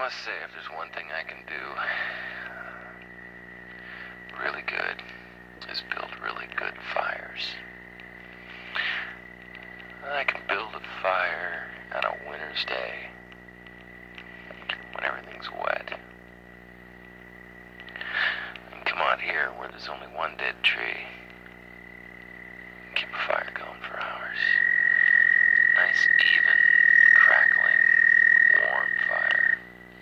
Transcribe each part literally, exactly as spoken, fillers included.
must say, if there's one thing I can do really good, is build really good fires. I can build a fire on a winter's day when everything's wet. And come out here where there's only one dead tree. Keep a fire going for hours. Nice, even, crackling, warm fire.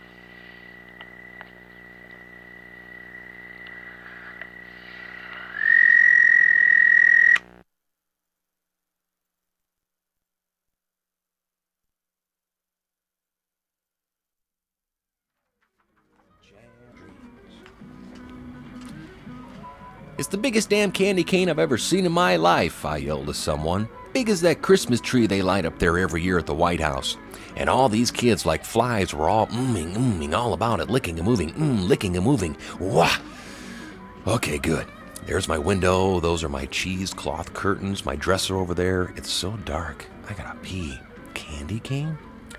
It's the biggest damn candy cane I've ever seen in my life, I yelled to someone. Big as that Christmas tree they light up there every year at the White House. And all these kids like flies were all umming, umming all about it, licking and moving, mm, licking and moving. Wah! Okay, good. There's my window. Those are my cheesecloth curtains, my dresser over there. It's so dark. I gotta pee. Candy cane?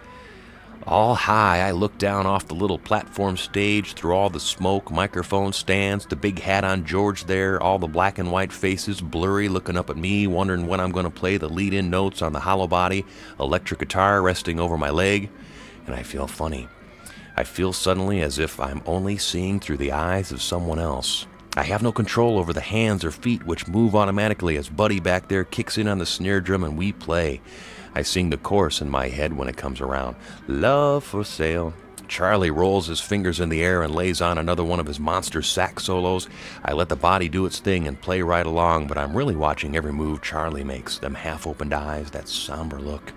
All high, I look down off the little platform stage through all the smoke, microphone stands, the big hat on George there, all the black and white faces blurry looking up at me, wondering when I'm going to play the lead-in notes on the hollow body, electric guitar resting over my leg, and I feel funny. I feel suddenly as if I'm only seeing through the eyes of someone else. I have no control over the hands or feet which move automatically as Buddy back there kicks in on the snare drum and we play. I sing the chorus in my head when it comes around. Love for sale. Charlie rolls his fingers in the air and lays on another one of his monster sax solos. I let the body do its thing and play right along, but I'm really watching every move Charlie makes, them half-opened eyes, that somber look.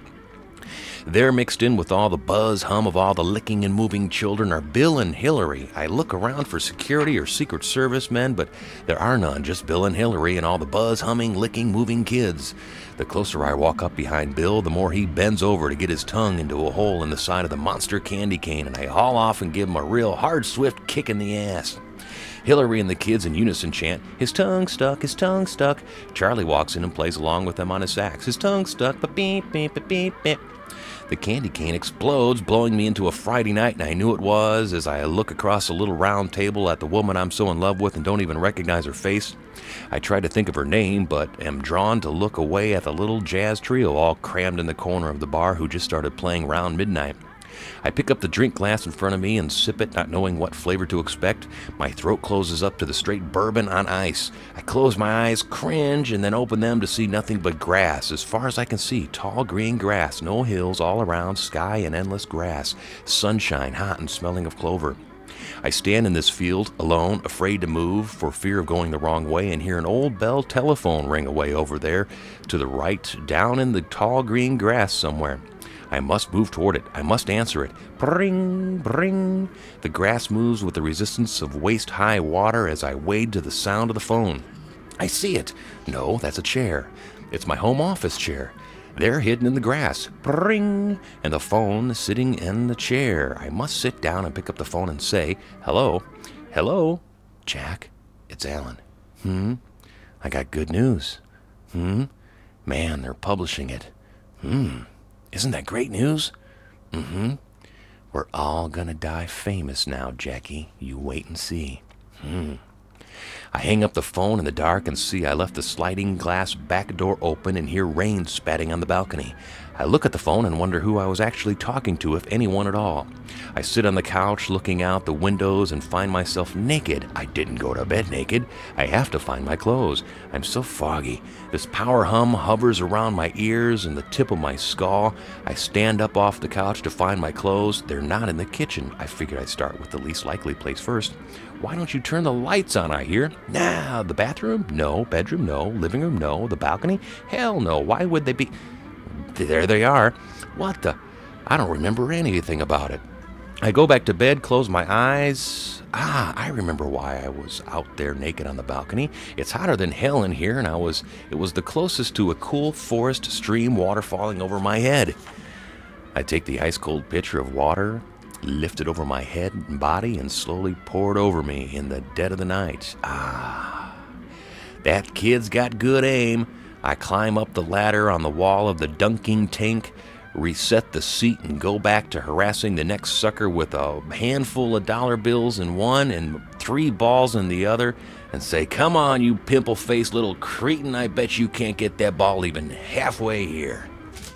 There, mixed in with all the buzz hum of all the licking and moving children, are Bill and Hillary. I look around for security or Secret Service men, but there are none, just Bill and Hillary and all the buzz humming, licking, moving kids. The closer I walk up behind Bill, the more he bends over to get his tongue into a hole in the side of the monster candy cane, and I haul off and give him a real hard, swift kick in the ass. Hillary and the kids in unison chant, his tongue stuck, his tongue stuck. Charlie walks in and plays along with them on his sax, his tongue stuck, ba-beep, beep, beep, beep, beep. The candy cane explodes, blowing me into a Friday night, and I knew it was as I look across a little round table at the woman I'm so in love with and don't even recognize her face. I try to think of her name, but am drawn to look away at the little jazz trio all crammed in the corner of the bar who just started playing round midnight. I pick up the drink glass in front of me and sip it, not knowing what flavor to expect. My throat closes up to the straight bourbon on ice. I close my eyes, cringe, and then open them to see nothing but grass. As far as I can see, tall green grass, no hills all around, sky and endless grass, sunshine, hot and smelling of clover. I stand in this field, alone, afraid to move for fear of going the wrong way, and hear an old bell telephone ring away over there to the right, down in the tall green grass somewhere. I must move toward it. I must answer it. Bring, bring. The grass moves with the resistance of waist-high water as I wade to the sound of the phone. I see it. No, that's a chair. It's my home office chair. There, hidden in the grass. Bring. And the phone sitting in the chair. I must sit down and pick up the phone and say, hello. Hello. Jack, it's Alan. Hmm? I got good news. Hmm? Man, they're publishing it. Hmm? Isn't that great news? Mm-hmm. We're all gonna die famous now, Jackie. You wait and see. Hmm. I hang up the phone in the dark and see I left the sliding glass back door open and hear rain spatting on the balcony. I look at the phone and wonder who I was actually talking to, if anyone at all. I sit on the couch looking out the windows and find myself naked. I didn't go to bed naked. I have to find my clothes. I'm so foggy. This power hum hovers around my ears and the tip of my skull. I stand up off the couch to find my clothes. They're not in the kitchen. I figured I'd start with the least likely place first. Why don't you turn the lights on, I hear? Nah, the bathroom? No. Bedroom? No. Living room? No. The balcony? Hell no. Why would they be... There they are. What the... I don't remember anything about it. I go back to bed, close my eyes. Ah, I remember why I was out there naked on the balcony. It's hotter than hell in here, and I was it was the closest to a cool forest stream water falling over my head. I take the ice-cold pitcher of water, lift it over my head and body, and slowly pour it over me in the dead of the night. Ah, that kid's got good aim. I climb up the ladder on the wall of the dunking tank, reset the seat, and go back to harassing the next sucker with a handful of dollar bills in one and three balls in the other, and say, "Come on, you pimple-faced little cretin, I bet you can't get that ball even halfway here."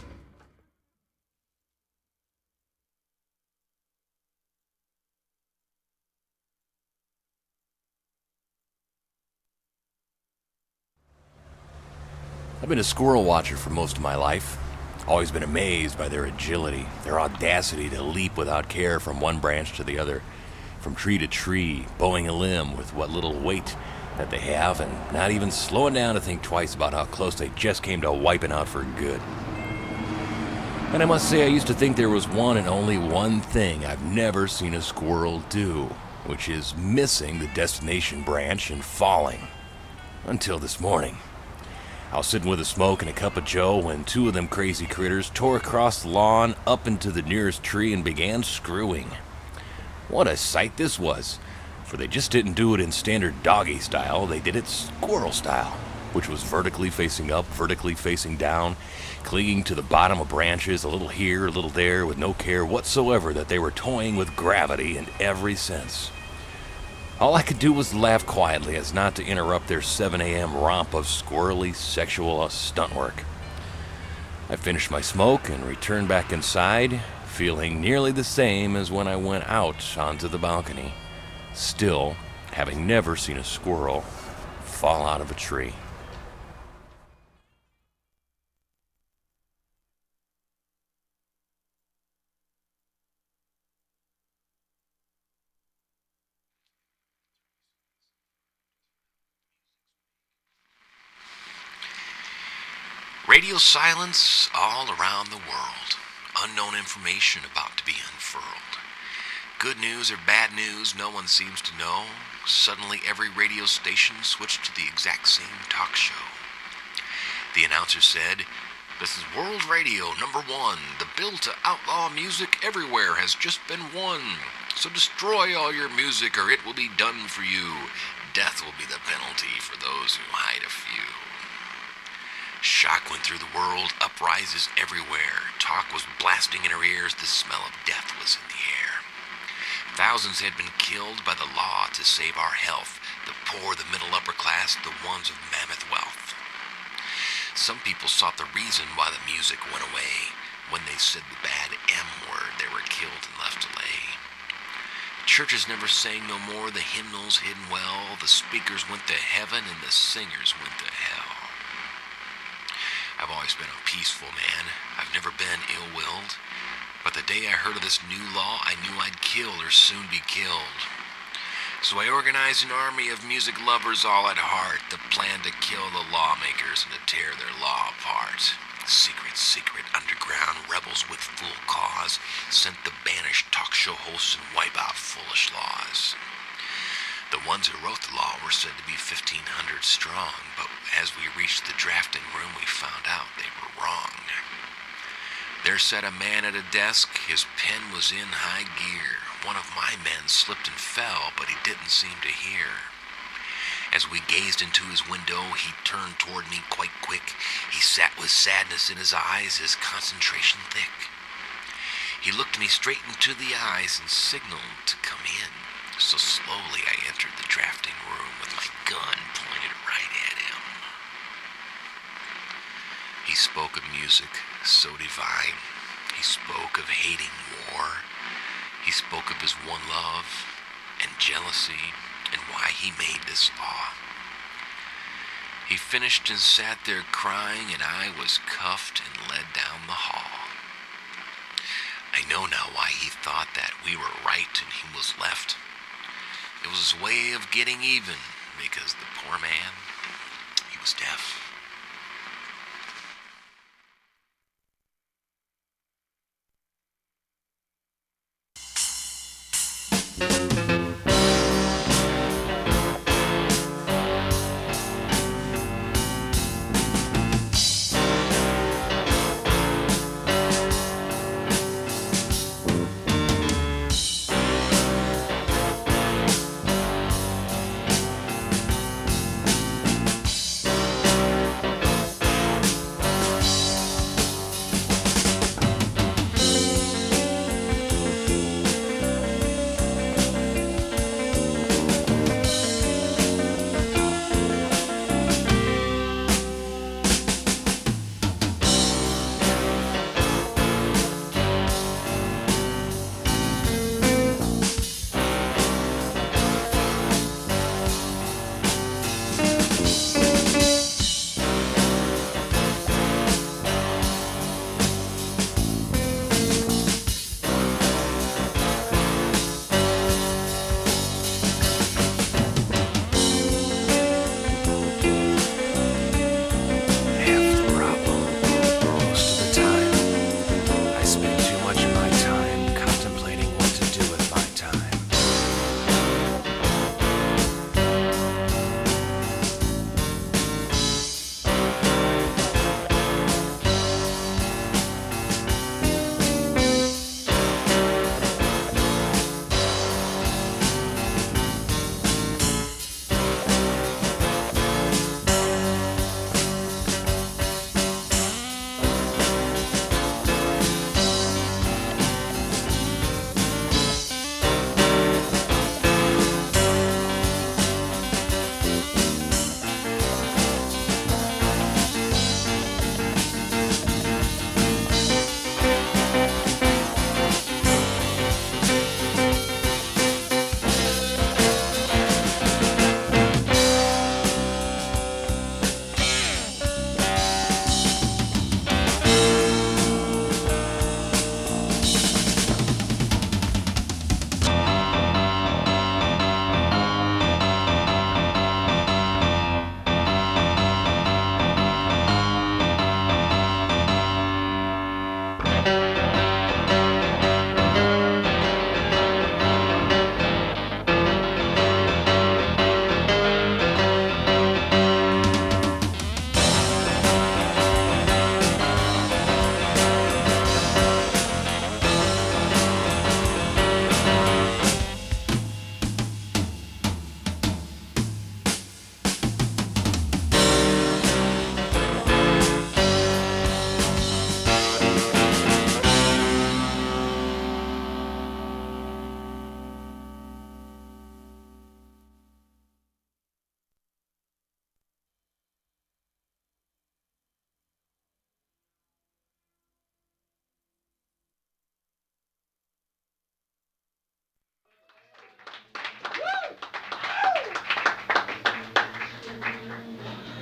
I've been a squirrel watcher for most of my life. Always been amazed by their agility, their audacity to leap without care from one branch to the other, from tree to tree, bowing a limb with what little weight that they have, and not even slowing down to think twice about how close they just came to wiping out for good. And I must say, I used to think there was one and only one thing I've never seen a squirrel do, which is missing the destination branch and falling. Until this morning. I was sitting with a smoke and a cup of joe when two of them crazy critters tore across the lawn up into the nearest tree and began screwing. What a sight this was, for they just didn't do it in standard doggy style, they did it squirrel style, which was vertically facing up, vertically facing down, clinging to the bottom of branches, a little here, a little there, with no care whatsoever that they were toying with gravity in every sense. All I could do was laugh quietly as not to interrupt their seven a.m. romp of squirrely sexual stunt work. I finished my smoke and returned back inside, feeling nearly the same as when I went out onto the balcony, still having never seen a squirrel fall out of a tree. Radio silence all around the world. Unknown information about to be unfurled. Good news or bad news, no one seems to know. Suddenly every radio station switched to the exact same talk show. The announcer said, "This is World Radio number one. The bill to outlaw music everywhere has just been won. So destroy all your music or it will be done for you. Death will be the penalty for those who hide a few." Shock went through the world, uprises everywhere. Talk was blasting in her ears, the smell of death was in the air. Thousands had been killed by the law to save our health, the poor, the middle upper class, the ones of mammoth wealth. Some people sought the reason why the music went away. When they said the bad M word, they were killed and left to lay. Churches never sang no more, the hymnals hidden well, the speakers went to heaven and the singers went to hell. I've always been a peaceful man. I've never been ill-willed. But the day I heard of this new law, I knew I'd kill or soon be killed. So I organized an army of music lovers all at heart that planned to kill the lawmakers and to tear their law apart. Secret, secret, underground rebels with full cause sent the banished talk show hosts and wipe out foolish laws. The ones who wrote the law were said to be fifteen hundred strong, but as we reached the drafting room, we found out they were wrong. There sat a man at a desk, his pen was in high gear. One of my men slipped and fell, but he didn't seem to hear. As we gazed into his window, he turned toward me quite quick. He sat with sadness in his eyes, his concentration thick. He looked me straight into the eyes and signaled to come in. So slowly I entered the drafting room with my gun pointed right at him. He spoke of music so divine. He spoke of hating war. He spoke of his one love and jealousy and why he made this law. He finished and sat there crying, and I was cuffed and led down the hall. I know now why he thought that we were right and he was left. It was his way of getting even, because the poor man, he was deaf.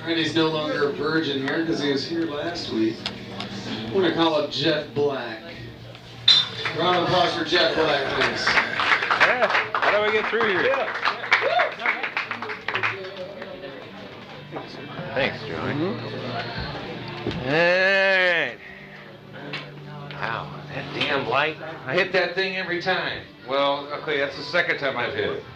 Randy's no longer a virgin here because he was here last week. We're going to call up Jeff Black. Round of applause for Jeff Black, please. Yeah, how do we get through here? Yeah. Thanks, Joey. Mm-hmm. All right. Wow, that damn light. I hit that thing every time. Well, okay, that's the second time I've hit it.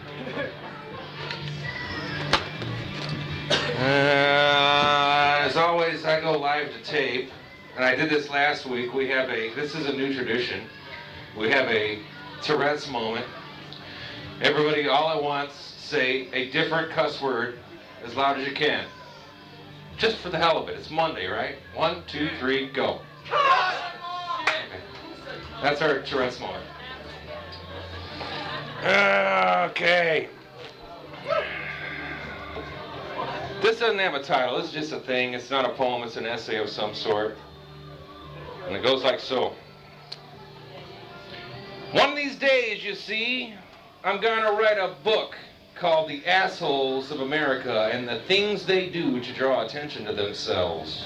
Uh, as always, I go live to tape, and I did this last week. We have a, this is a new tradition. We have a Tourette's moment. Everybody, all at once, say a different cuss word as loud as you can. Just for the hell of it. It's Monday, right? One, two, three, go. Okay. That's our Tourette's moment. Okay. This doesn't have a title. This is just a thing. It's not a poem. It's an essay of some sort. And it goes like so. One of these days, you see, I'm going to write a book called The Assholes of America and the Things They Do to Draw Attention to Themselves.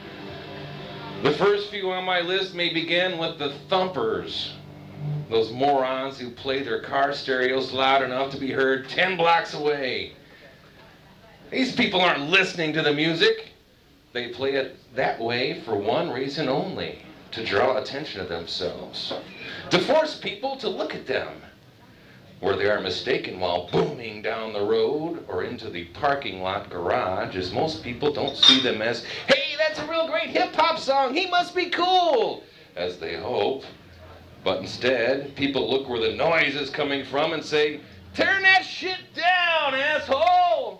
The first few on my list may begin with the thumpers. Those morons who play their car stereos loud enough to be heard ten blocks away. These people aren't listening to the music. They play it that way for one reason only, to draw attention to themselves. To force people to look at them. Where they are mistaken while booming down the road or into the parking lot garage, as most people don't see them as, hey, that's a real great hip-hop song, he must be cool, as they hope. But instead, people look where the noise is coming from and say, turn that shit down, asshole!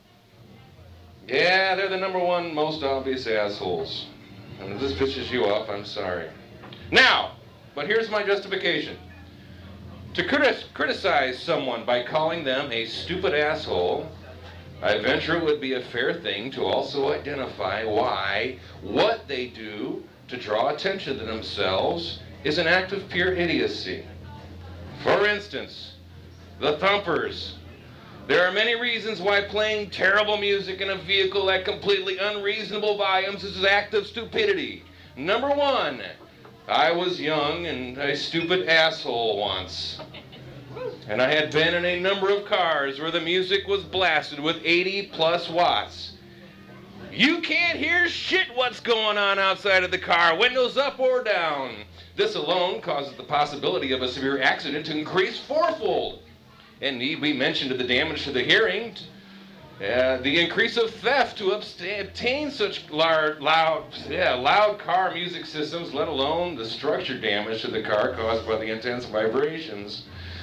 Yeah, they're the number one most obvious assholes. And if this pisses you off, I'm sorry. Now, but here's my justification. To criti- criticize someone by calling them a stupid asshole, I venture it would be a fair thing to also identify why what they do to draw attention to themselves is an act of pure idiocy. For instance, the thumpers. There are many reasons why playing terrible music in a vehicle at completely unreasonable volumes is an act of stupidity. Number one, I was young and a stupid asshole once. And I had been in a number of cars where the music was blasted with eighty plus watts. You can't hear shit what's going on outside of the car, windows up or down. This alone causes the possibility of a severe accident to increase fourfold. And need we mention to the damage to the hearing, uh, the increase of theft to obtain such loud, loud, yeah, loud car music systems, let alone the structure damage to the car caused by the intense vibrations.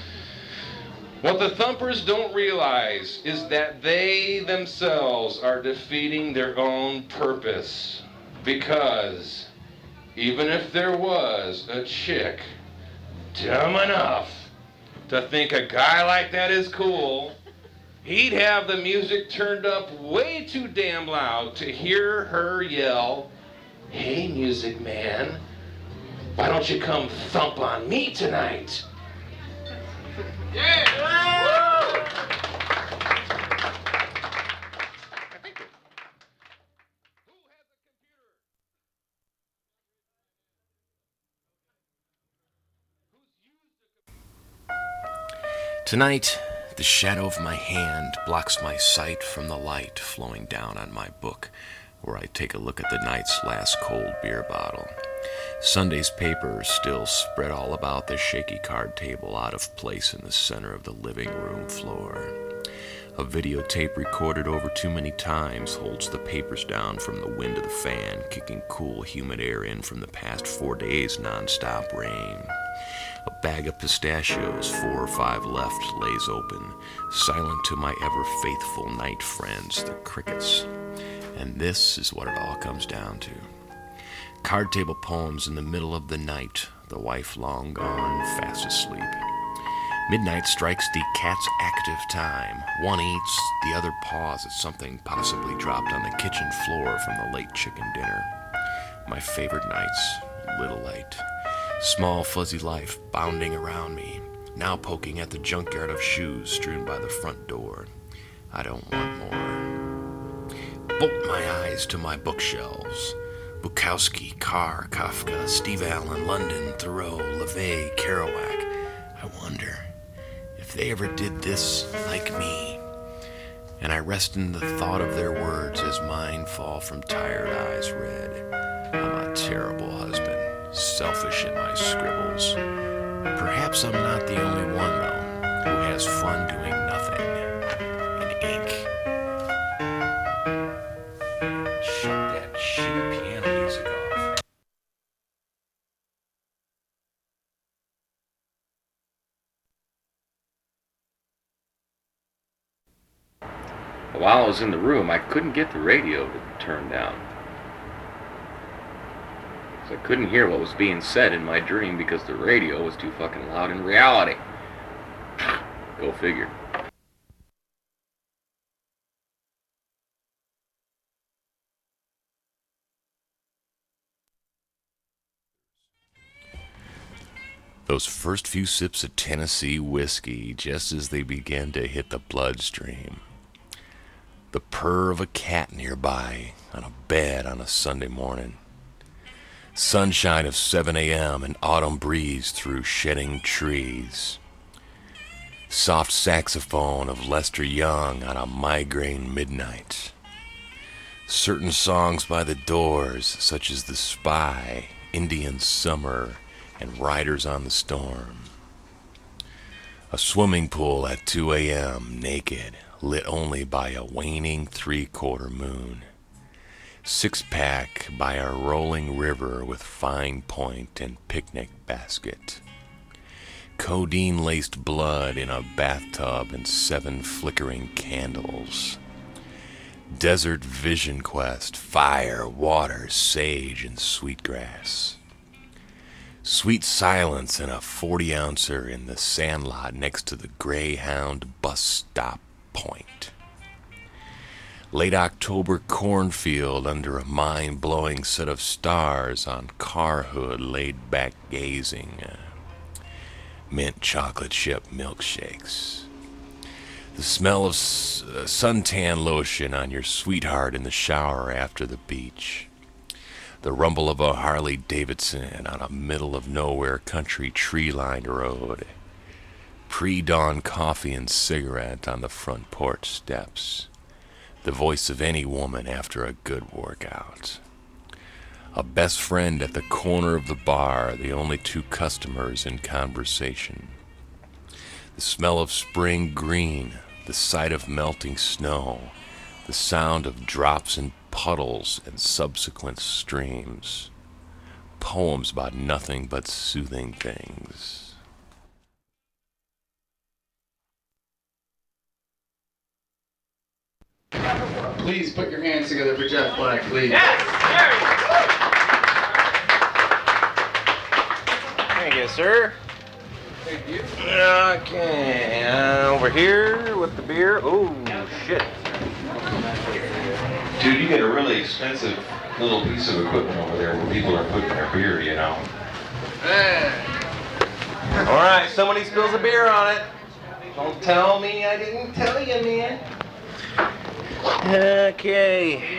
What the thumpers don't realize is that they themselves are defeating their own purpose. Because even if there was a chick dumb enough to think a guy like that is cool, he'd have the music turned up way too damn loud to hear her yell, hey, music man, why don't you come thump on me tonight? Yeah! Tonight, the shadow of my hand blocks my sight from the light flowing down on my book, where I take a look at the night's last cold beer bottle. Sunday's paper is still spread all about the shaky card table, out of place in the center of the living room floor. A videotape recorded over too many times holds the papers down from the wind of the fan, kicking cool, humid air in from the past four days' non-stop rain. A bag of pistachios, four or five left, lays open, silent to my ever-faithful night friends, the crickets. And this is what it all comes down to. Card table poems in the middle of the night, the wife long gone, fast asleep. Midnight strikes the cat's active time. One eats, the other paws at something possibly dropped on the kitchen floor from the late chicken dinner. My favorite nights, little light. Small fuzzy life bounding around me, now poking at the junkyard of shoes strewn by the front door. I don't want more. bolt my eyes to my bookshelves. Bukowski, Carr, Kafka, Steve Allen, London, Thoreau, LaVey, Kerouac. I wonder if they ever did this like me. And I rest in the thought of their words as mine fall from tired eyes red. I'm a terrible husband, selfish in my scribbles. Perhaps I'm not the only one, though, who has fun doing nothing in ink. Shut that shitty piano music off. While I was in the room, I couldn't get the radio to turn down. So I couldn't hear what was being said in my dream because the radio was too fucking loud in reality. Go figure. Those first few sips of Tennessee whiskey, just as they began to hit the bloodstream. The purr of a cat nearby on a bed on a Sunday morning. Sunshine of seven a.m. and autumn breeze through shedding trees. Soft saxophone of Lester Young on a migraine midnight. Certain songs by the Doors, such as The Spy, Indian Summer, and Riders on the Storm. A swimming pool at two a.m., naked, lit only by a waning three-quarter moon. Six-pack by a rolling river with fine point and picnic basket. Codeine-laced blood in a bathtub and seven flickering candles. Desert vision quest, fire, water, sage, and sweetgrass. Sweet silence in a forty-ouncer in the sandlot next to the Greyhound bus stop point. Late October cornfield under a mind-blowing set of stars on car hood laid back gazing. Uh, mint chocolate chip milkshakes. The smell of s- uh, suntan lotion on your sweetheart in the shower after the beach. The rumble of a Harley Davidson on a middle-of-nowhere country tree-lined road. Pre-dawn coffee and cigarette on the front porch steps. The voice of any woman after a good workout. A best friend at the corner of the bar, the only two customers in conversation. The smell of spring green, the sight of melting snow, the sound of drops and puddles and subsequent streams. Poems about nothing but soothing things. Please put your hands together for Jeff Black, please. Yes! Thank you, sir. Thank you. Okay, uh, over here with the beer. Oh, shit. Dude, you get a really expensive little piece of equipment over there where people are putting their beer, you know. All right, somebody spills a beer on it. Don't tell me I didn't tell you, man. Okay.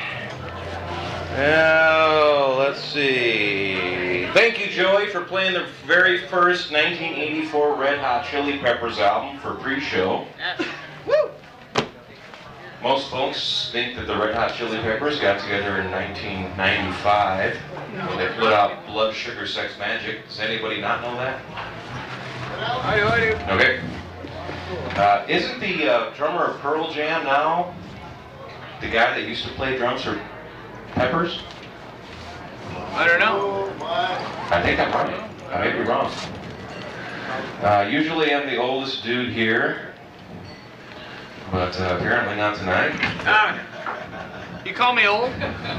Now, let's see. Thank you, Joey, for playing the very first nineteen eighty-four Red Hot Chili Peppers album for pre-show. Woo! Most folks think that the Red Hot Chili Peppers got together in nineteen ninety-five when they put out Blood Sugar Sex Magic. Does anybody not know that? I do, I do. Okay. Uh, isn't the uh, drummer of Pearl Jam now the guy that used to play drums for Peppers? I don't know. I think I'm right. I may be wrong. Uh, usually I'm the oldest dude here, but uh, apparently not tonight. Ah, you call me old?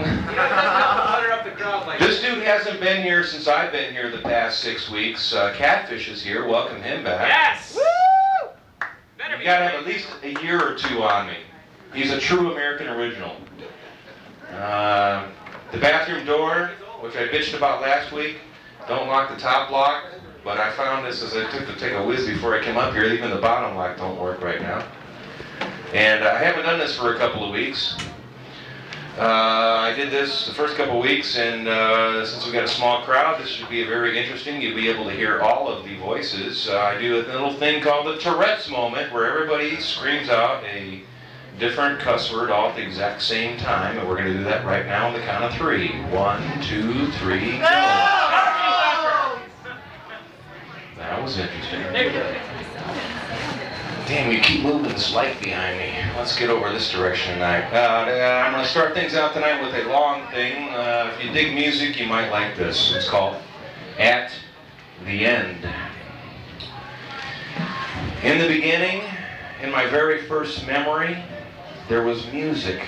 This dude hasn't been here since I've been here the past six weeks. Uh, Catfish is here. Welcome him back. Yes! Woo! You gotta have at least a year or two on me. He's a true American original. Uh, the bathroom door, which I bitched about last week, don't lock the top lock, but I found this as I took to take a whiz before I came up here. Even the bottom lock don't work right now. And uh, I haven't done this for a couple of weeks. Uh, I did this the first couple weeks, and uh, since we got a small crowd, this should be very interesting. You'll be able to hear all of the voices. Uh, I do a little thing called the Tourette's moment, where everybody screams out a different cuss word all at the exact same time, and we're going to do that right now on the count of three. One, two, three, go. That was interesting. Damn, you keep moving this light behind me. Let's get over this direction tonight. Uh, I'm going to start things out tonight with a long thing. Uh, if you dig music, you might like this. It's called At the End. In the beginning, in my very first memory, there was music.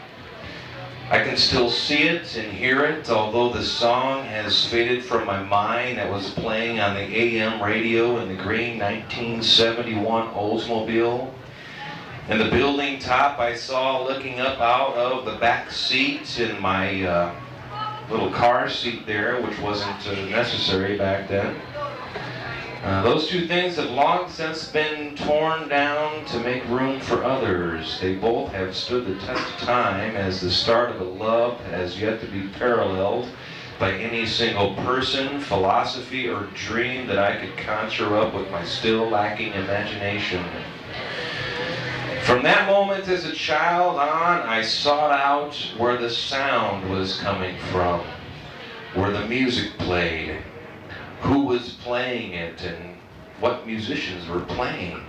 I can still see it and hear it, although the song has faded from my mind that was playing on the A M radio in the green nineteen seventy-one Oldsmobile. In the building top, I saw looking up out of the back seat in my uh, little car seat there, which wasn't uh, necessary back then. Uh, those two things have long since been torn down to make room for others. They both have stood the test of time as the start of a love that has yet to be paralleled by any single person, philosophy, or dream that I could conjure up with my still lacking imagination. From that moment as a child on, I sought out where the sound was coming from, where the music played, who was playing it, and what musicians were playing.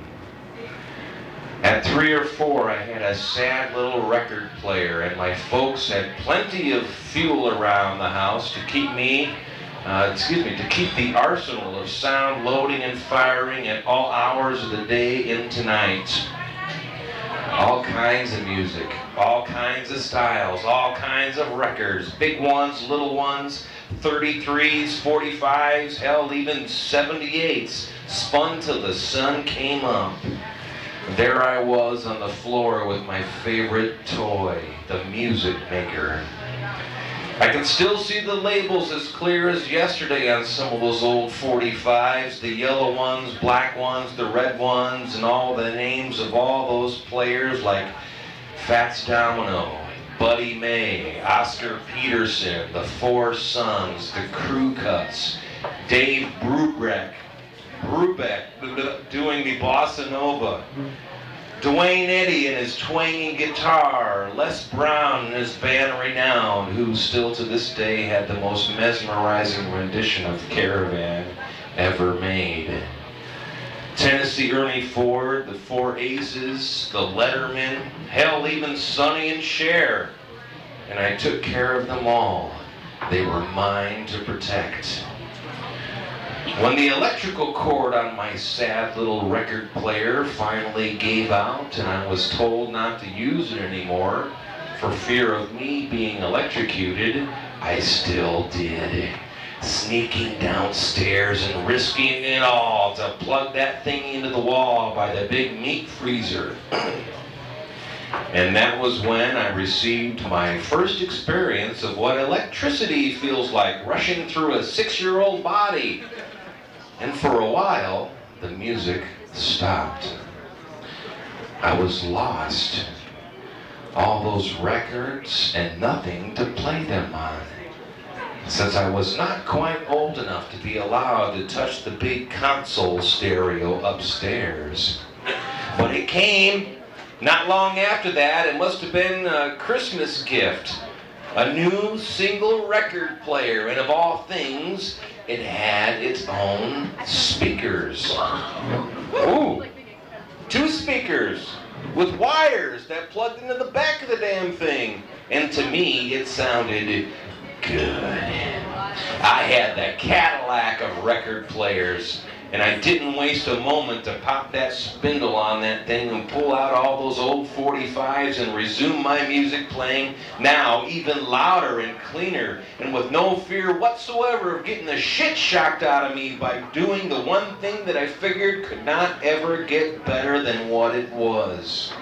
At three or four, I had a sad little record player, and my folks had plenty of fuel around the house to keep me, uh, excuse me, to keep the arsenal of sound loading and firing at all hours of the day into night. All kinds of music, all kinds of styles, all kinds of records, big ones, little ones, thirty-threes, forty-fives, hell, even seventy-eights, spun till the sun came up. There I was on the floor with my favorite toy, the music maker. I can still see the labels as clear as yesterday on some of those old forty-fives, the yellow ones, black ones, the red ones, and all the names of all those players like Fats Domino, Buddy May, Oscar Peterson, the Four Sons, the Crew Cuts, Dave Brubeck, Brubeck doing the bossa nova, Dwayne Eddy and his twanging guitar, Les Brown and his band Renowned, who still to this day had the most mesmerizing rendition of Caravan ever made. Tennessee Ernie Ford, the Four Aces, the Letterman, hell, even Sonny and Cher. And I took care of them all. They were mine to protect. When the electrical cord on my sad little record player finally gave out and I was told not to use it anymore for fear of me being electrocuted, I still did. Sneaking downstairs and risking it all to plug that thing into the wall by the big meat freezer. And that was when I received my first experience of what electricity feels like rushing through a six-year-old body. And for a while, the music stopped. I was lost. All those records and nothing to play them on. Since I was not quite old enough to be allowed to touch the big console stereo upstairs. But it came. Not long after that, it must have been a Christmas gift. A new single record player, and of all things, it had its own speakers. Ooh, two speakers with wires that plugged into the back of the damn thing. And to me, it sounded good. I had the Cadillac of record players, and I didn't waste a moment to pop that spindle on that thing and pull out all those old forty-fives and resume my music playing, now even louder and cleaner, and with no fear whatsoever of getting the shit shocked out of me by doing the one thing that I figured could not ever get better than what it was.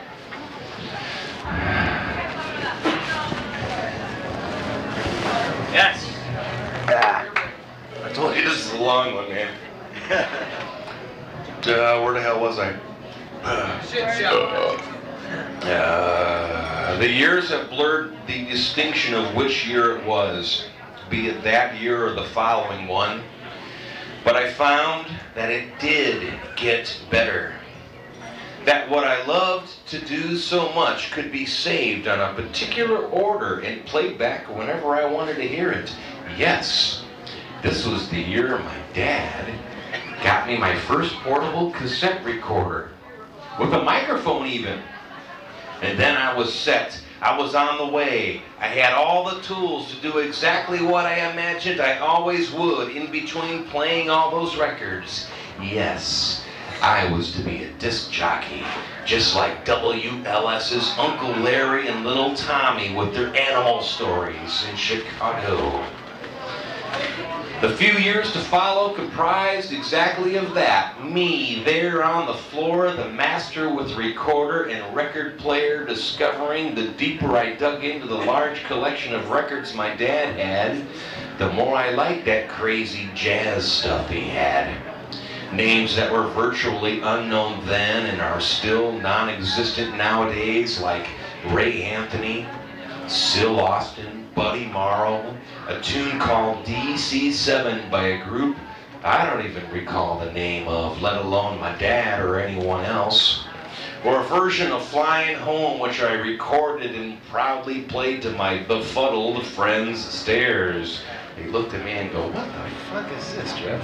Yes. Ah, I told you this is a long one, man. uh, where the hell was I? Shit show. Uh, the years have blurred the distinction of which year it was, be it that year or the following one. But I found that it did get better. That what I loved to do so much could be saved on a particular order and played back whenever I wanted to hear it. Yes, this was the year my dad got me my first portable cassette recorder, with a microphone even. And then I was set. I was on the way. I had all the tools to do exactly what I imagined I always would in between playing all those records. Yes, I was to be a disc jockey, just like W L S's Uncle Larry and Little Tommy with their animal stories in Chicago. The few years to follow comprised exactly of that. Me there on the floor, the master with recorder and record player, discovering the deeper I dug into the large collection of records my dad had, the more I liked that crazy jazz stuff he had. Names that were virtually unknown then and are still non-existent nowadays, like Ray Anthony, Syl Austin, Buddy Morrow, a tune called D C seven by a group I don't even recall the name of, let alone my dad or anyone else, or a version of Flying Home which I recorded and proudly played to my befuddled friends' stares. They looked at me and go, "What the fuck is this, Jeff?"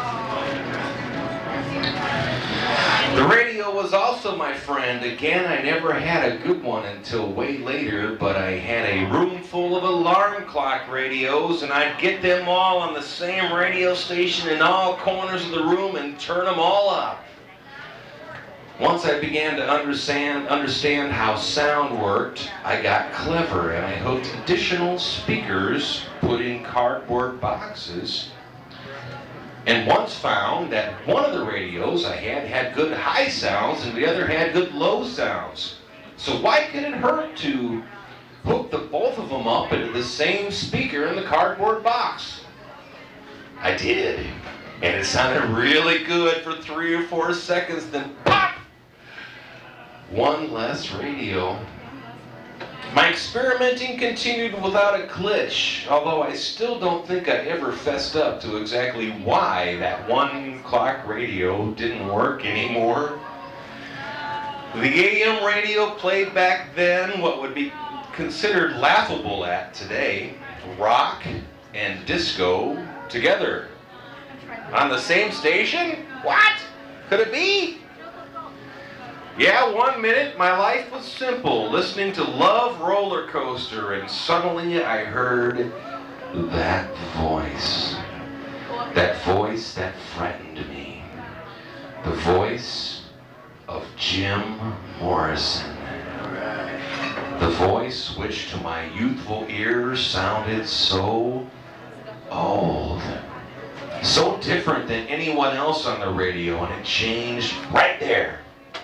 The radio was also my friend. Again, I never had a good one until way later, but I had a room full of alarm clock radios, and I'd get them all on the same radio station in all corners of the room and turn them all up. Once I began to understand, understand how sound worked, I got clever, and I hooked additional speakers put in cardboard boxes, and once found that one of the radios I had had good high sounds and the other had good low sounds. So why could it hurt to hook the both of them up into the same speaker in the cardboard box? I did, and it sounded really good for three or four seconds, then pop! One less radio. My experimenting continued without a glitch, although I still don't think I ever fessed up to exactly why that one clock radio didn't work anymore. The A M radio played back then what would be considered laughable at today, rock and disco together. On the same station? What? Could it be? Yeah, one minute my life was simple, listening to Love Roller Coaster, and suddenly I heard that voice. That voice that frightened me. The voice of Jim Morrison. The voice which to my youthful ears sounded so old. So different than anyone else on the radio, and it changed right there.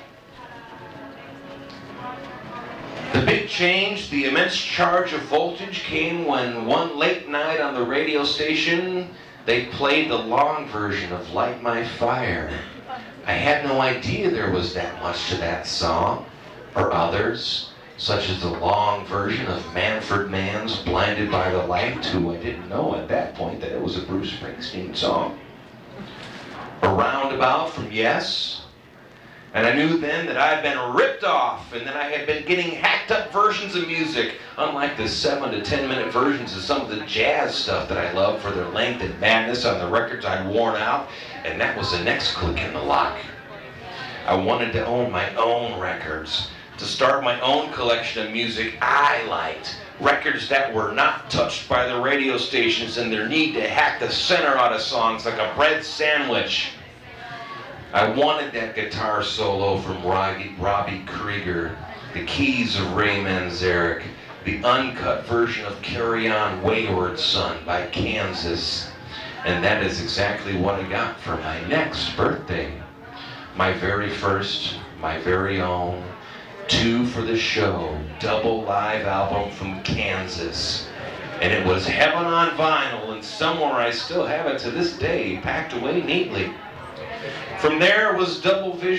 The big change, the immense charge of voltage, came when one late night on the radio station, they played the long version of Light My Fire. I had no idea there was that much to that song, or others, such as the long version of Manfred Mann's Blinded by the Light, who I didn't know at that point that it was a Bruce Springsteen song. A Roundabout from Yes. And I knew then that I had been ripped off and that I had been getting hacked up versions of music, unlike the seven to ten minute versions of some of the jazz stuff that I loved for their length and madness on the records I'd worn out, and that was the next click in the lock. I wanted to own my own records, to start my own collection of music I liked, records that were not touched by the radio stations and their need to hack the center out of songs like a bread sandwich. I wanted that guitar solo from Robbie, Robbie Krieger, the keys of Ray Manzarek, the uncut version of Carry On Wayward Son by Kansas. And that is exactly what I got for my next birthday. My very first, my very own, two for the show, double live album from Kansas. And it was heaven on vinyl, and somewhere I still have it to this day, packed away neatly. From there was Double Vision from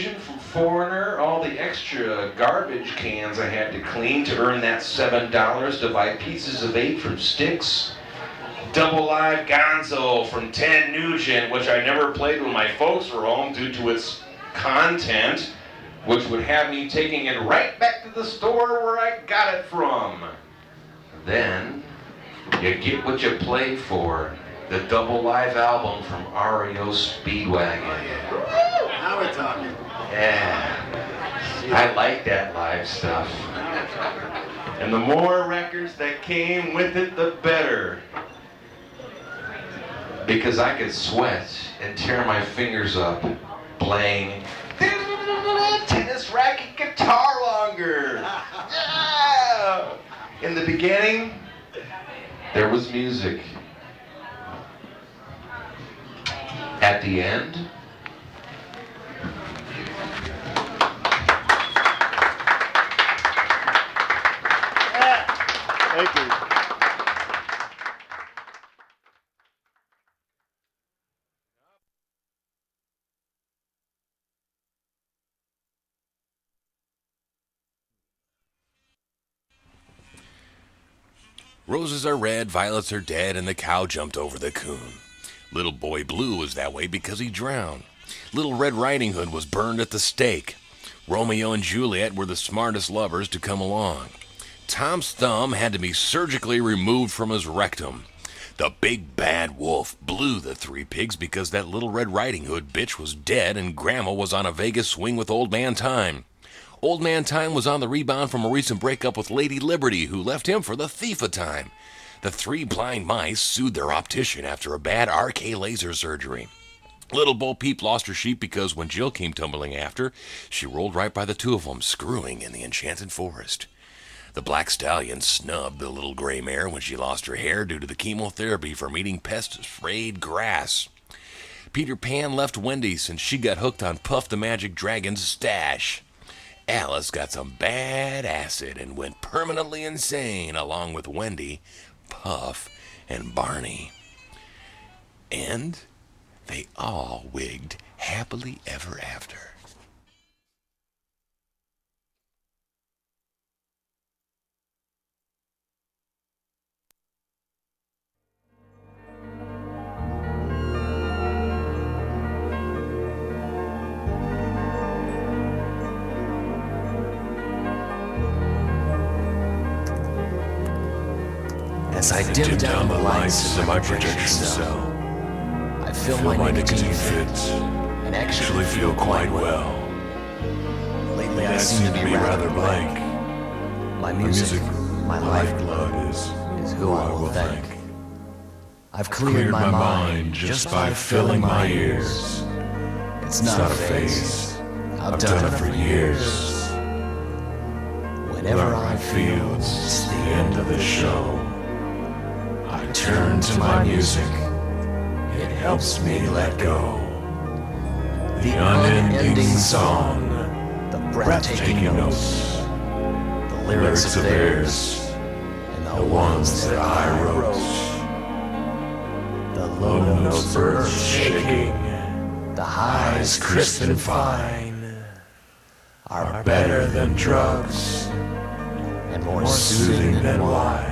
Foreigner, all the extra garbage cans I had to clean to earn that seven dollars to buy pieces of eight from Styx. Double Live Gonzo from Ted Nugent, which I never played when my folks were home due to its content, which would have me taking it right back to the store where I got it from. Then, you get what you play for. The Double Live album from R E O Speedwagon. Now we're talking. Yeah, I like that live stuff. And the more records that came with it, the better. Because I could sweat and tear my fingers up playing tennis racket guitar longer. Yeah. In the beginning, there was music. At the end, Thank you. Roses are red, violets are dead, and the cow jumped over the coon. Little Boy Blue was that way because he drowned. Little Red Riding Hood was burned at the stake. Romeo and Juliet were the smartest lovers to come along. Tom's thumb had to be surgically removed from his rectum. The big bad wolf blew the three pigs because that Little Red Riding Hood bitch was dead and Grandma was on a Vegas swing with Old Man Time. Old Man Time was on the rebound from a recent breakup with Lady Liberty, who left him for the Thief of Time. The three blind mice sued their optician after a bad R K laser surgery. Little Bo Peep lost her sheep because when Jill came tumbling after, she rolled right by the two of them, screwing in the enchanted forest. The Black Stallion snubbed the little gray mare when she lost her hair due to the chemotherapy from eating pest-sprayed grass. Peter Pan left Wendy since she got hooked on Puff the Magic Dragon's stash. Alice got some bad acid and went permanently insane along with Wendy, Puff, and Barney. And they all wigged happily ever after. As I dim down the lights in my projection cell, I fill my nicotine fit and actually feel quite well. Lately I seem to be rather blank. My music, my lifeblood is, is who I will thank. I've cleared my mind just by filling my ears. It's not a phase, I've done it for years. Whenever I feel it's the end of the show, I turn to my music, it helps me let go. The unending song, the breathtaking notes, the lyrics of theirs, and the ones that I wrote. The low notes earth-shaking, the highs crisp and fine, are better than drugs, and more soothing than wine.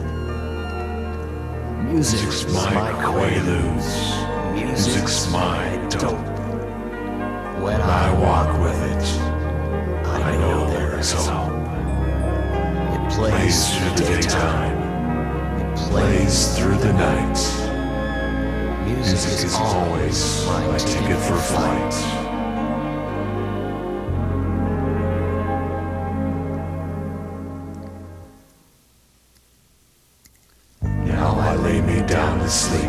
Music's my quaaludes, music's my dope. When I walk with it, I know there is hope. It plays through the daytime, it plays through the night. Music is always my ticket for flight. Lay me down to sleep.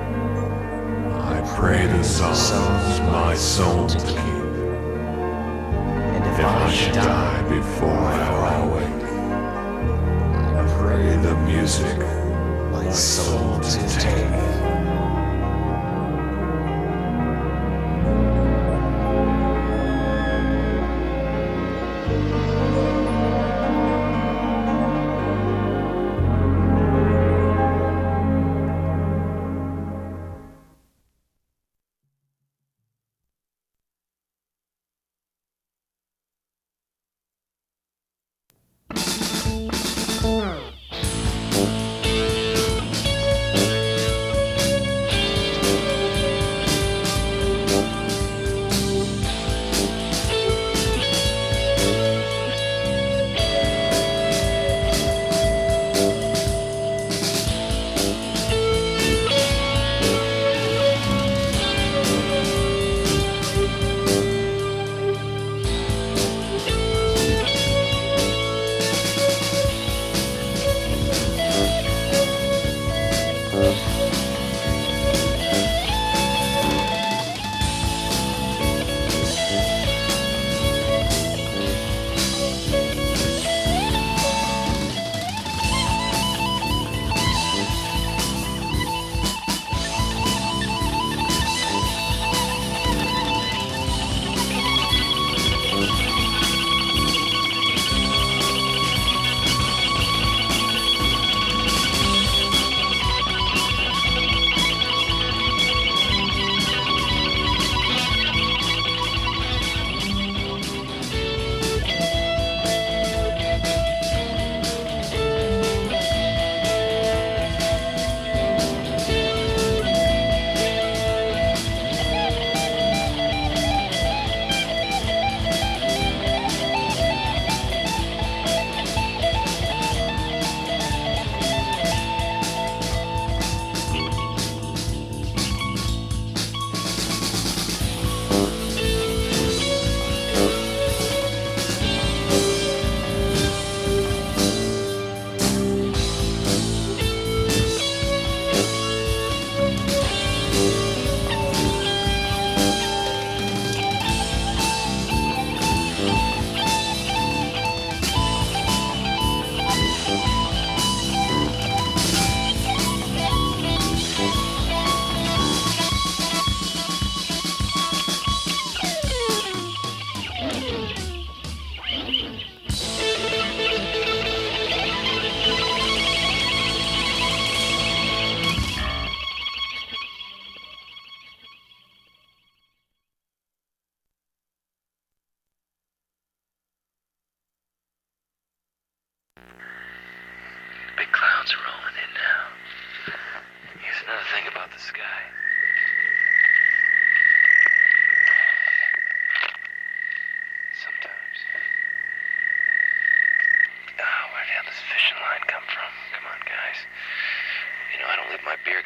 I pray the songs my soul to keep. And if, if I should die before I awake, I pray the music my soul to take.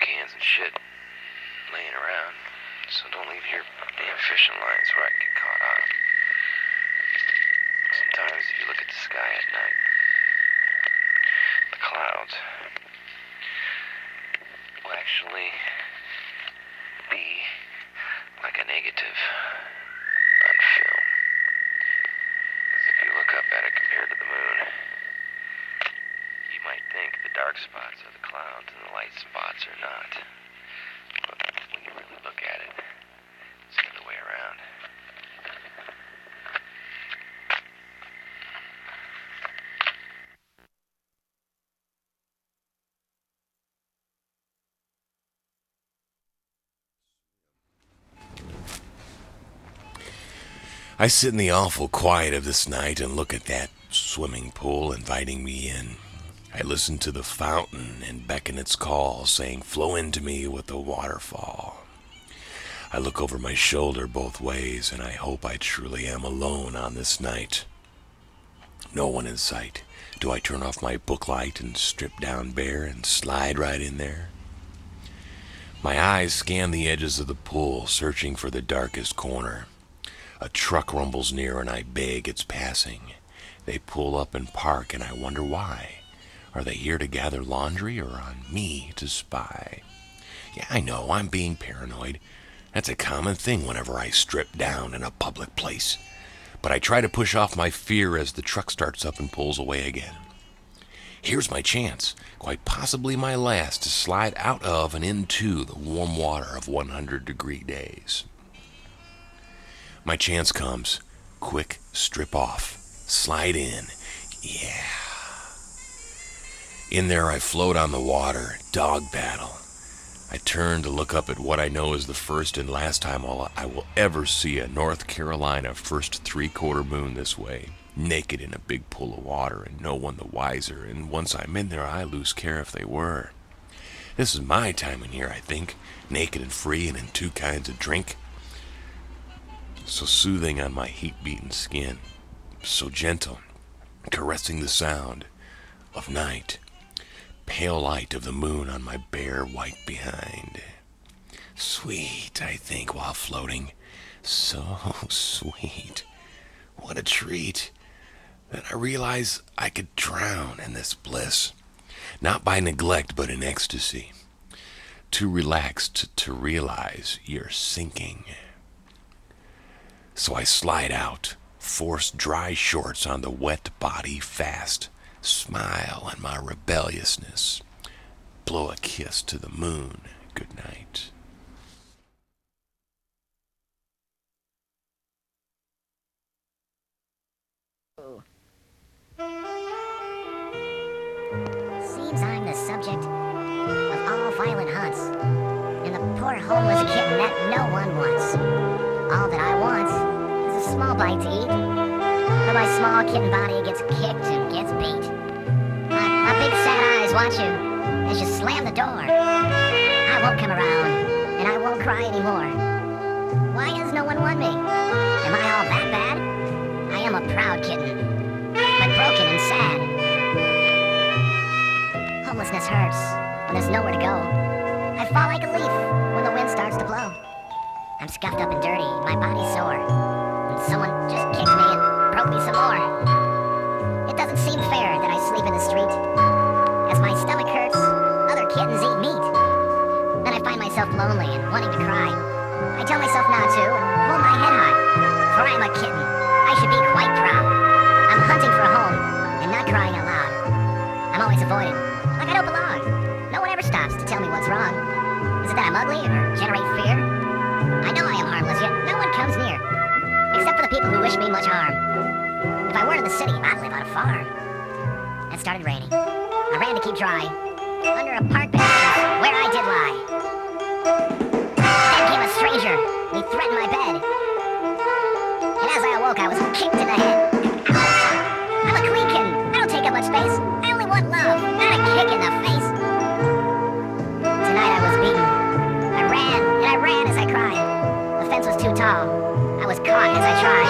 cans and shit laying around, so don't leave your damn fishing lines where I can get caught on 'em. Sometimes if you look at the sky at night, the clouds will actually be like a negative on film. Because if you look up at it compared to the moon, you might think the dark spots are the clouds and the light spots are not. But when you really look at it, it's the other way around. I sit in the awful quiet of this night and look at that swimming pool inviting me in. I listen to the fountain and beckon its call, saying, flow into me with the waterfall. I look over my shoulder both ways, and I hope I truly am alone on this night. No one in sight. Do I turn off my book light and strip down bare and slide right in there? My eyes scan the edges of the pool, searching for the darkest corner. A truck rumbles near and I beg its passing. They pull up and park and I wonder why. Are they here to gather laundry or on me to spy? Yeah, I know, I'm being paranoid. That's a common thing whenever I strip down in a public place. But I try to push off my fear as the truck starts up and pulls away again. Here's my chance, quite possibly my last, to slide out of and into the warm water of one hundred degree days. My chance comes. Quick, strip off. Slide in. Yeah. In there I float on the water. Dog paddle. I turn to look up at what I know is the first and last time I will ever see a North Carolina first three-quarter moon this way. Naked in a big pool of water and no one the wiser. And once I'm in there, I lose care if they were. This is my time in here, I think. Naked and free and in two kinds of drink. So soothing on my heat-beaten skin, so gentle, caressing the sound of night, pale light of the moon on my bare white behind. Sweet, I think, while floating, so sweet. What a treat. Then I realize I could drown in this bliss, not by neglect, but in ecstasy. Too relaxed to realize you're sinking. So I slide out, force dry shorts on the wet body fast, smile at my rebelliousness, blow a kiss to the moon good night. Seems I'm the subject of all violent hunts, and the poor homeless kitten that no one wants. All that I want is a small bite to eat, but my small kitten body gets kicked and gets beat. My, my big sad eyes watch you as you slam the door. I won't come around, and I won't cry anymore. Why does no one want me? Am I all that bad? I am a proud kitten, but broken and sad. Homelessness hurts when there's nowhere to go. I fall like a leaf when the wind starts to blow. I'm scuffed up and dirty, my body's sore, and someone just kicked me and broke me some more. It doesn't seem fair that I sleep in the street. As my stomach hurts, other kittens eat meat. Then I find myself lonely and wanting to cry. I tell myself not to and hold my head high, for I am a kitten. I should be quite proud. I'm hunting for a home and not crying out loud. I'm always avoided, like I don't belong. No one ever stops to tell me what's wrong. Is it that I'm ugly or generate fear? I know I am harmless, yet no one comes near, except for the people who wish me much harm. If I were in the city, I'd live on a farm. It started raining. I ran to keep dry, under a park bench where I did lie. Then came a stranger, and he threatened my bed. And as I awoke, I was kicked in the head. Ow! I'm a queen kitten. I don't take up much space. I only want love, not a kick in the face. Tonight I was beaten. I ran, and I ran as I cried. The fence was too tall. I was caught as I tried.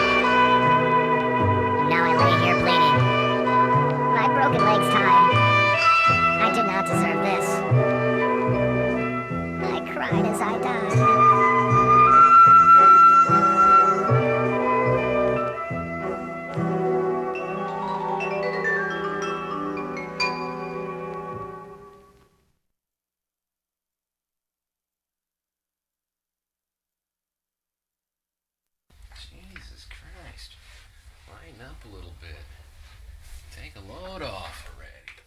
And now I lay here bleeding. My broken legs tied. I did not deserve this. Jesus Christ. Lighten up a little bit. Take a load off already.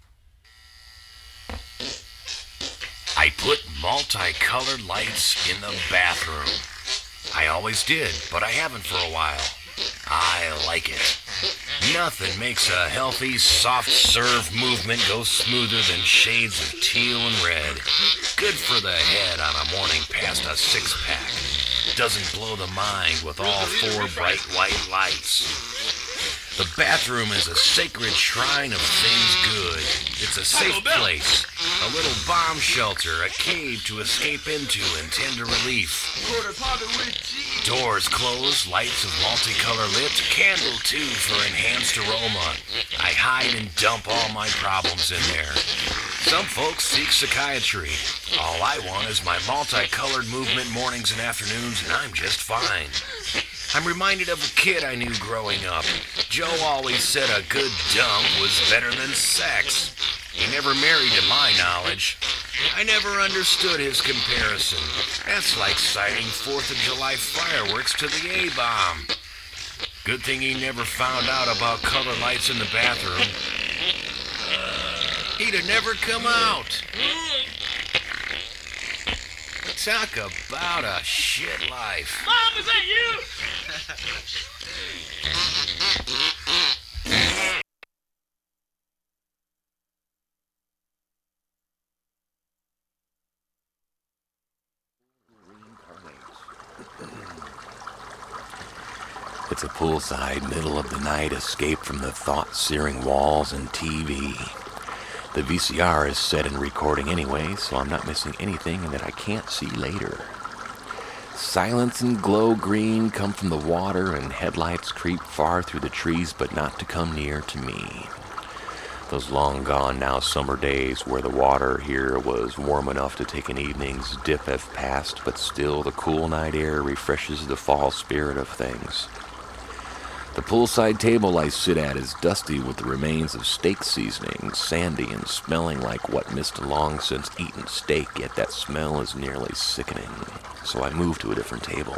I put multicolored lights in the bathroom. I always did, but I haven't for a while. I like it. Nothing makes a healthy, soft serve movement go smoother than shades of teal and red. Good for the head on a morning past a six-pack. Doesn't blow the mind with all four bright white lights. The bathroom is a sacred shrine of things good. It's a safe place, a little bomb shelter, a cave to escape into in tender relief. Doors closed, lights of multicolor lit, candle too for enhanced aroma. I hide and dump all my problems in there. Some folks seek psychiatry. All I want is my multicolored movement mornings and afternoons, and I'm just fine. I'm reminded of a kid I knew growing up. Joe always said a good dump was better than sex. He never married to my knowledge. I never understood his comparison. That's like sighting fourth of July fireworks to the A-bomb. Good thing he never found out about color lights in the bathroom. He'd have never come out. Talk about a shit life. Mom, is that you? It's a poolside, middle of the night escape from the thought-searing walls and T V. The V C R is set and recording anyway, so I'm not missing anything that I can't see later. Silence and glow green come from the water, and headlights creep far through the trees, but not to come near to me. Those long gone now summer days where the water here was warm enough to take an evening's dip have passed, but still the cool night air refreshes the fall spirit of things. The poolside table I sit at is dusty with the remains of steak seasoning, sandy and smelling like what missed a long since eaten steak, yet that smell is nearly sickening. So I move to a different table.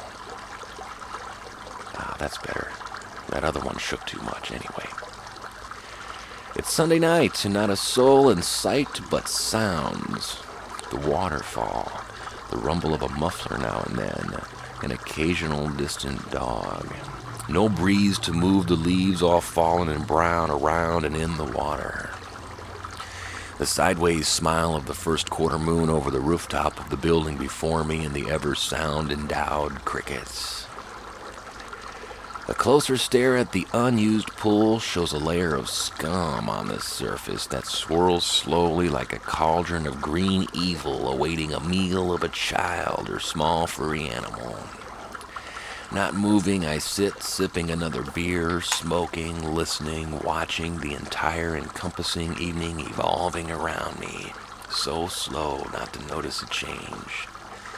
Ah, that's better. That other one shook too much anyway. It's Sunday night, and not a soul in sight but sounds. The waterfall, the rumble of a muffler now and then, an occasional distant dog. No breeze to move the leaves all fallen and brown around and in the water. The sideways smile of the first quarter moon over the rooftop of the building before me and the ever sound-endowed crickets. A closer stare at the unused pool shows a layer of scum on the surface that swirls slowly like a cauldron of green evil awaiting a meal of a child or small furry animal. Not moving, I sit, sipping another beer, smoking, listening, watching the entire encompassing evening evolving around me. So slow not to notice a change.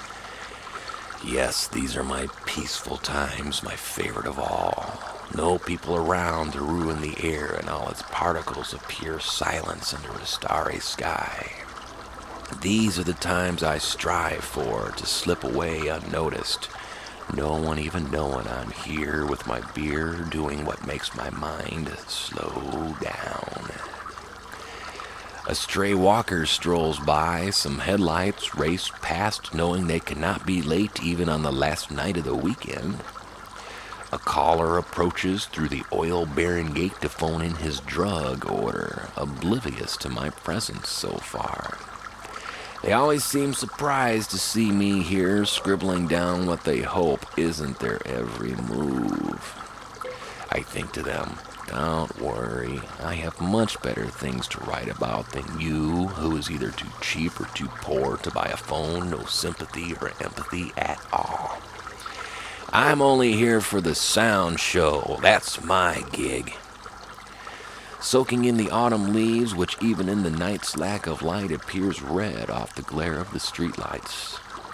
Yes, these are my peaceful times, my favorite of all. No people around to ruin the air and all its particles of pure silence under a starry sky. These are the times I strive for, to slip away unnoticed. No one even knowing I'm here with my beer, doing what makes my mind slow down. A stray walker strolls by, some headlights race past, knowing they cannot be late even on the last night of the weekend. A caller approaches through the oil-bearing gate to phone in his drug order, oblivious to my presence so far. They always seem surprised to see me here, scribbling down what they hope isn't their every move. I think to them, don't worry, I have much better things to write about than you, who is either too cheap or too poor to buy a phone, no sympathy or empathy at all. I'm only here for the sound show, that's my gig. Soaking in the autumn leaves, which even in the night's lack of light appears red off the glare of the streetlights.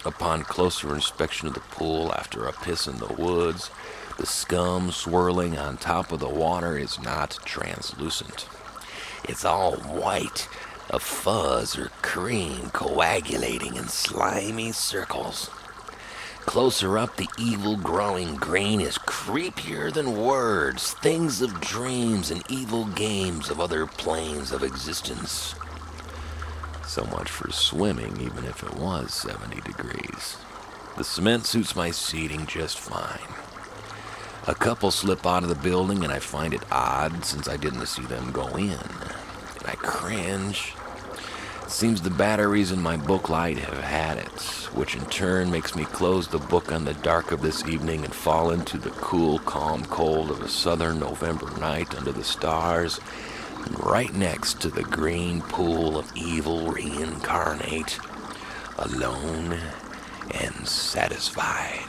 Upon closer inspection of the pool after a piss in the woods, the scum swirling on top of the water is not translucent. It's all white, a fuzz or cream coagulating in slimy circles. Closer up, the evil growing green is creepier than words, things of dreams and evil games of other planes of existence. So much for swimming, even if it was seventy degrees. The cement suits my seating just fine. A couple slip out of the building, and I find it odd since I didn't see them go in. And I cringe. It seems the batteries in my book light have had it, which in turn makes me close the book on the dark of this evening and fall into the cool, calm cold of a southern November night under the stars, and right next to the green pool of evil reincarnate, alone and satisfied.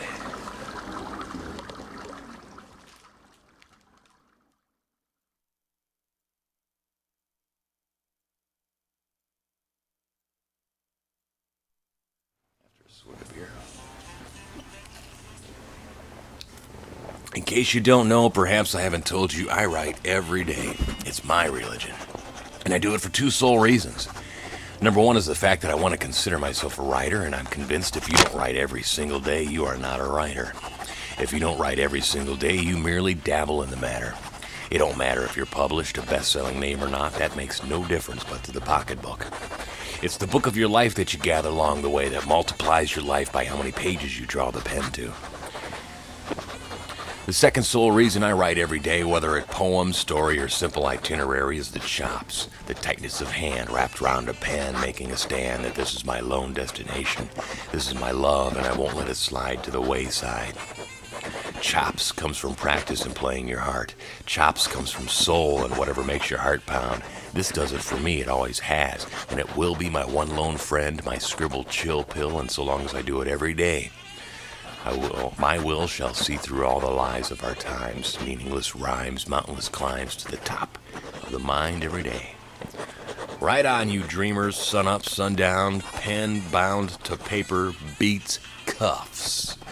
In case you don't know, perhaps I haven't told you, I write every day. It's my religion. And I do it for two sole reasons. Number one is the fact that I want to consider myself a writer, and I'm convinced if you don't write every single day, you are not a writer. If you don't write every single day, you merely dabble in the matter. It don't matter if you're published, a best-selling name or not, that makes no difference but to the pocketbook. It's the book of your life that you gather along the way that multiplies your life by how many pages you draw the pen to. The second sole reason I write every day, whether it poem, story, or simple itinerary, is the chops, the tightness of hand wrapped round a pen, making a stand that this is my lone destination. This is my love, and I won't let it slide to the wayside. Chops comes from practice and playing your heart. Chops comes from soul and whatever makes your heart pound. This does it for me, it always has, and it will be my one lone friend, my scribbled chill pill, and so long as I do it every day, I will, my will shall see through all the lies of our times, meaningless rhymes, mountainless climbs to the top of the mind every day. Right on, you dreamers, sun up, sundown, pen bound to paper, beats, cuffs.